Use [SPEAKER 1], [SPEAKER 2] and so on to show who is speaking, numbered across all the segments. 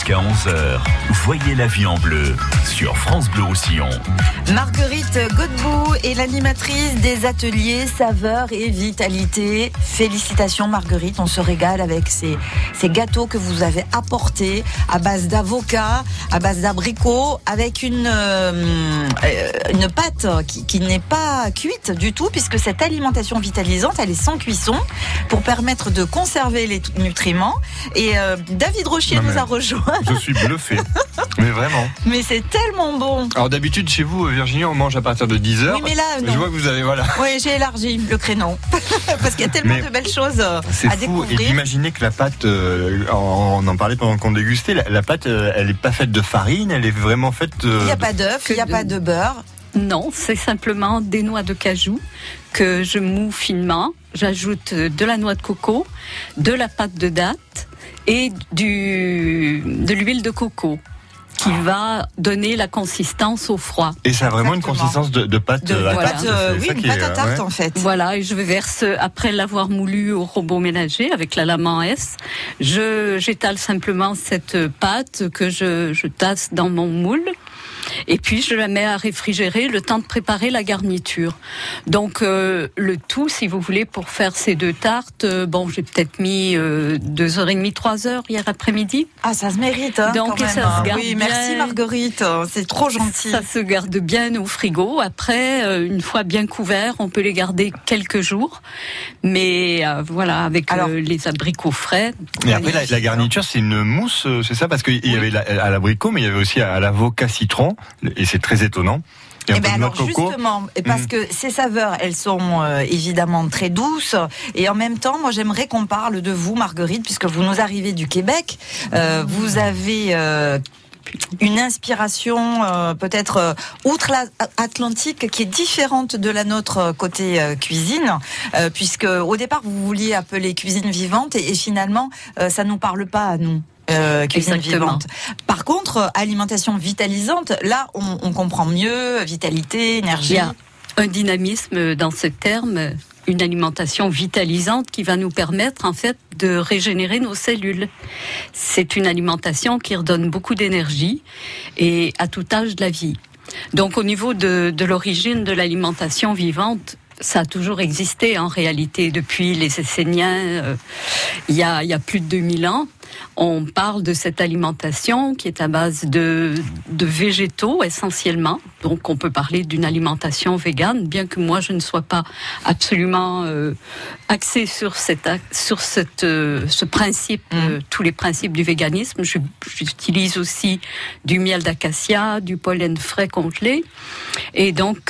[SPEAKER 1] Jusqu'à 11h, voyez la vie en bleu sur France Bleu Roussillon.
[SPEAKER 2] Marguerite Godbout est l'animatrice des ateliers saveurs et vitalité. Félicitations Marguerite, on se régale avec ces gâteaux que vous avez apportés à base d'avocat, à base d'abricot, avec une pâte qui n'est pas cuite du tout, puisque cette alimentation vitalisante, elle est sans cuisson pour permettre de conserver les nutriments. Et David Rochier nous a rejoint.
[SPEAKER 3] Je suis bluffé, mais vraiment.
[SPEAKER 2] Mais c'est tellement bon.
[SPEAKER 3] Alors d'habitude chez vous, Virginie, on mange à partir de 10h.
[SPEAKER 2] Oui, mais là, non.
[SPEAKER 3] Je vois que vous avez, voilà.
[SPEAKER 2] Oui, j'ai élargi le créneau. Parce qu'il y a tellement de belles choses à découvrir.
[SPEAKER 3] C'est fou. Et d'imaginer que la pâte, on en parlait pendant qu'on dégustait, la pâte, elle n'est pas faite de farine, elle est vraiment faite...
[SPEAKER 2] Il n'y a pas d'œuf, il n'y a pas de beurre.
[SPEAKER 4] Non, c'est simplement des noix de cajou que je moue finement. J'ajoute de la noix de coco, de la pâte de date et de l'huile de coco qui va donner la consistance au froid.
[SPEAKER 3] Et ça a vraiment une consistance de pâte à tarte.
[SPEAKER 2] Oui, une pâte à tarte en fait.
[SPEAKER 4] Voilà, et je verse, après l'avoir moulu au robot ménager avec la lame en S, j'étale simplement cette pâte que je tasse dans mon moule. Et puis je la mets à réfrigérer le temps de préparer la garniture. Donc le tout, si vous voulez, pour faire ces deux tartes, j'ai peut-être mis 2h30, 3h hier après-midi.
[SPEAKER 2] Ah, ça se mérite, hein,
[SPEAKER 4] donc,
[SPEAKER 2] quand même.
[SPEAKER 4] ça se garde
[SPEAKER 2] oui,
[SPEAKER 4] bien.
[SPEAKER 2] Merci Marguerite, c'est trop gentil.
[SPEAKER 4] Ça se garde bien au frigo. Après, une fois bien couverts, on peut les garder quelques jours. Mais voilà, avec les abricots frais.
[SPEAKER 3] Et après, la garniture, c'est une mousse, c'est ça? Parce qu'il y avait à l'abricot, mais il y avait aussi à l'avocat citron. Et c'est très étonnant.
[SPEAKER 2] Et alors justement, parce que ces saveurs, elles sont évidemment très douces, et en même temps, moi j'aimerais qu'on parle de vous, Marguerite, puisque vous nous arrivez du Québec. Vous avez une inspiration peut-être outre-Atlantique qui est différente de la nôtre côté cuisine, puisque au départ vous vouliez appeler cuisine vivante, et finalement ça nous parle pas à nous. Cuisine vivante. Par contre, alimentation vitalisante, là, on comprend mieux, vitalité, énergie.
[SPEAKER 4] Il y a un dynamisme dans ce terme, une alimentation vitalisante qui va nous permettre, en fait, de régénérer nos cellules. C'est une alimentation qui redonne beaucoup d'énergie et à tout âge de la vie. Donc, au niveau de l'origine de l'alimentation vivante, ça a toujours existé en réalité depuis les Esséniens, il y a plus de 2000 ans. On parle de cette alimentation qui est à base de végétaux essentiellement. Donc on peut parler d'une alimentation végane, bien que moi je ne sois pas absolument axée sur ce principe, tous les principes du véganisme. J'utilise aussi du miel d'acacia, du pollen frais congelé. Et donc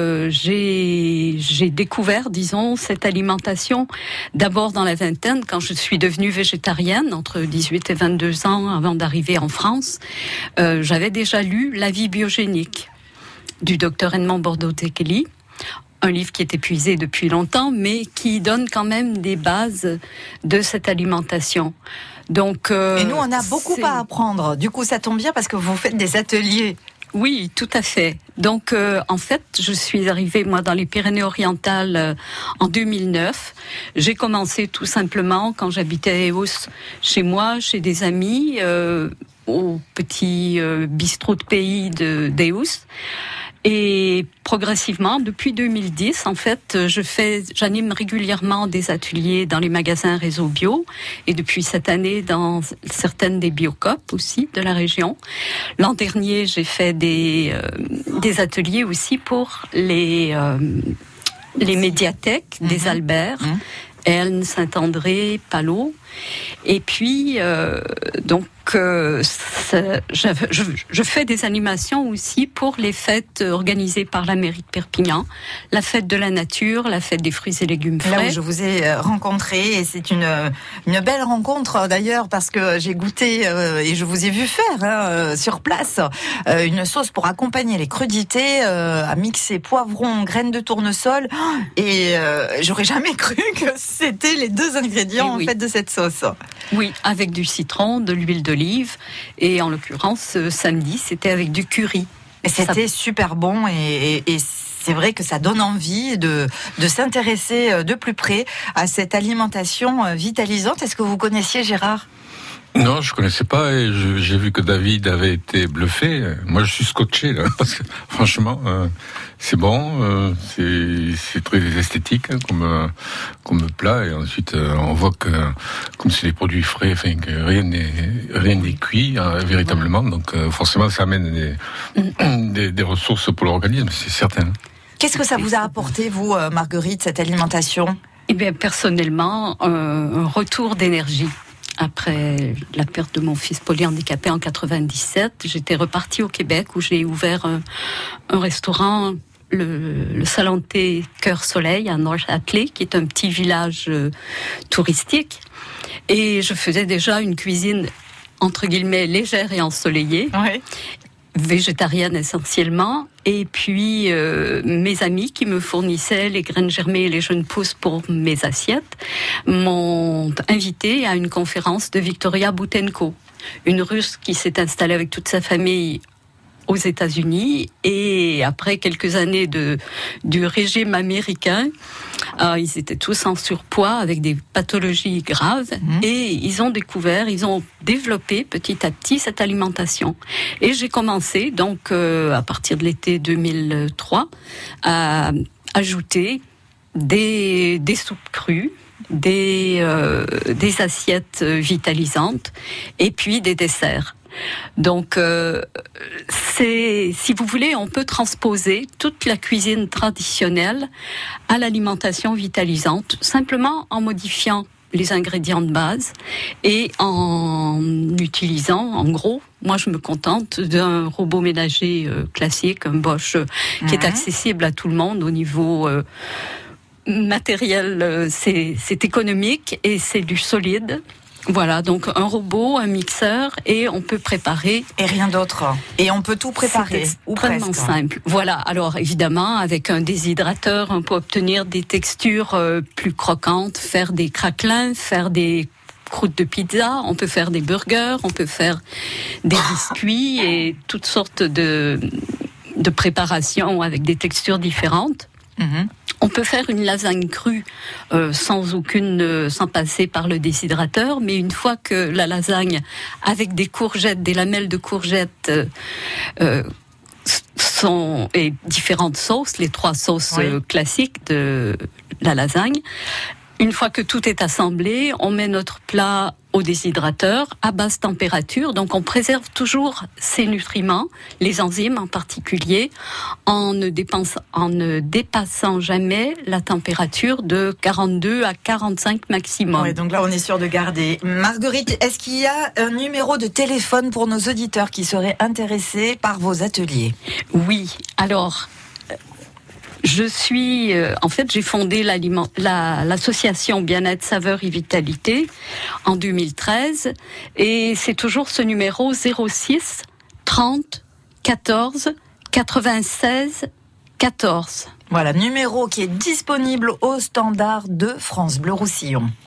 [SPEAKER 4] j'ai découvert, disons, cette alimentation d'abord dans la vingtaine, quand je suis devenue végétarienne, entre 18 et 22 ans avant d'arriver en France. J'avais déjà lu La vie biogénique du docteur Edmond Bordeaux-Tekeli, un livre qui est épuisé depuis longtemps, mais qui donne quand même des bases de cette alimentation. Donc,
[SPEAKER 2] et nous, on a beaucoup à apprendre. Du coup, ça tombe bien parce que vous faites des ateliers.
[SPEAKER 4] Oui, tout à fait. Donc, en fait, je suis arrivée, moi, dans les Pyrénées-Orientales en 2009. J'ai commencé tout simplement, quand j'habitais à Eos, chez moi, chez des amis, au petit bistrot de pays d'Eos. Et progressivement, depuis 2010, en fait, j'anime régulièrement des ateliers dans les magasins Réseau Bio, et depuis cette année dans certaines des Biocoop aussi de la région. L'an dernier, j'ai fait des ateliers aussi pour les médiathèques des Albert, Elne, Saint-André, Palot. Et puis, je fais des animations aussi pour les fêtes organisées par la mairie de Perpignan, la fête de la nature, la fête des fruits et légumes frais.
[SPEAKER 2] Là où je vous ai rencontré, et c'est une belle rencontre d'ailleurs, parce que j'ai goûté et je vous ai vu faire sur place une sauce pour accompagner les crudités à mixer poivron, graines de tournesol, et j'aurais jamais cru que c'était les deux ingrédients en fait de cette sauce.
[SPEAKER 4] Oui, avec du citron, de l'huile d'olive, et en l'occurrence samedi c'était avec du curry.
[SPEAKER 2] Et c'était super bon, et c'est vrai que ça donne envie de s'intéresser de plus près à cette alimentation vitalisante. Est-ce que vous connaissiez, Gérard ?
[SPEAKER 5] Non, je connaissais pas et j'ai vu que David avait été bluffé. Moi, je suis scotché là, parce que franchement, c'est bon, c'est très esthétique comme plat et ensuite on voit que comme c'est des produits frais, enfin que rien n'est cuit véritablement, donc forcément ça amène des ressources pour l'organisme, c'est certain.
[SPEAKER 2] Qu'est-ce que ça vous a apporté, vous, Marguerite, cette alimentation ?
[SPEAKER 4] Eh bien, personnellement, un retour d'énergie. Après la perte de mon fils polyhandicapé en 97, j'étais repartie au Québec où j'ai ouvert un restaurant, le Salon de thé Cœur Soleil à North Hatley, qui est un petit village touristique. Et je faisais déjà une cuisine entre guillemets légère et ensoleillée. Ouais. Végétarienne essentiellement, et puis mes amis qui me fournissaient les graines germées et les jeunes pousses pour mes assiettes m'ont invité à une conférence de Victoria Boutenko, une Russe qui s'est installée avec toute sa famille aux États-Unis, et après quelques années du régime américain, ils étaient tous en surpoids avec des pathologies graves, et ils ont développé petit à petit cette alimentation. Et j'ai commencé donc à partir de l'été 2003 à ajouter des soupes crues, des assiettes vitalisantes et puis des desserts. Donc, si vous voulez, on peut transposer toute la cuisine traditionnelle à l'alimentation vitalisante, simplement en modifiant les ingrédients de base et en utilisant, en gros, moi je me contente d'un robot ménager classique, un Bosch, qui est accessible à tout le monde au niveau matériel, c'est économique et c'est du solide. Voilà, donc un robot, un mixeur, et on peut préparer.
[SPEAKER 2] Et rien d'autre. Et on peut tout préparer.
[SPEAKER 4] C'est extrêmement simple. Voilà, alors évidemment, avec un déshydrateur, on peut obtenir des textures plus croquantes, faire des craquelins, faire des croûtes de pizza, on peut faire des burgers, on peut faire des biscuits et toutes sortes de préparations avec des textures différentes. On peut faire une lasagne crue sans passer par le déshydrateur, mais une fois que la lasagne avec des courgettes, des lamelles de courgettes et différentes sauces, les 3 sauces classiques de la lasagne, une fois que tout est assemblé, on met notre plat au déshydrateur à basse température. Donc on préserve toujours ces nutriments, les enzymes en particulier, en ne dépassant jamais la température de 42 à 45 maximum.
[SPEAKER 2] Oui, donc là on est sûr de garder. Marguerite, est-ce qu'il y a un numéro de téléphone pour nos auditeurs qui seraient intéressés par vos ateliers ?
[SPEAKER 4] Oui, alors... j'ai fondé l'association Bien-être, Saveur et Vitalité en 2013, et c'est toujours ce numéro 06 30 14 96 14.
[SPEAKER 2] Voilà, numéro qui est disponible au standard de France Bleu Roussillon.